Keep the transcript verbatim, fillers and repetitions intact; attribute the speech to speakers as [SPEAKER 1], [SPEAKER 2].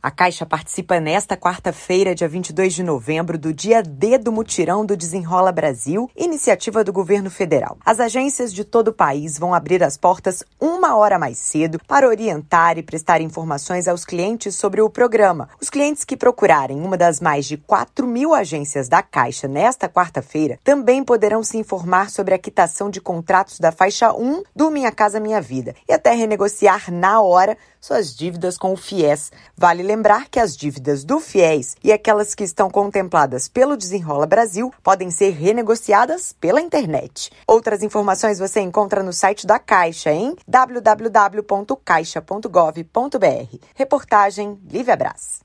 [SPEAKER 1] A Caixa participa nesta quarta-feira, dia vinte e dois de novembro, do Dia D do Mutirão do Desenrola Brasil, iniciativa do governo federal. As agências de todo o país vão abrir as portas uma hora mais cedo para orientar e prestar informações aos clientes sobre o programa. Os clientes que procurarem uma das mais de quatro mil agências da Caixa nesta quarta-feira também poderão se informar sobre a quitação de contratos da faixa um do Minha Casa Minha Vida e até renegociar na hora suas dívidas com o FIES. Vale lembrar que as dívidas do FIES e aquelas que estão contempladas pelo Desenrola Brasil podem ser renegociadas pela internet. Outras informações você encontra no site da Caixa em w w w ponto caixa ponto gov ponto b r. Reportagem Lívia Brás.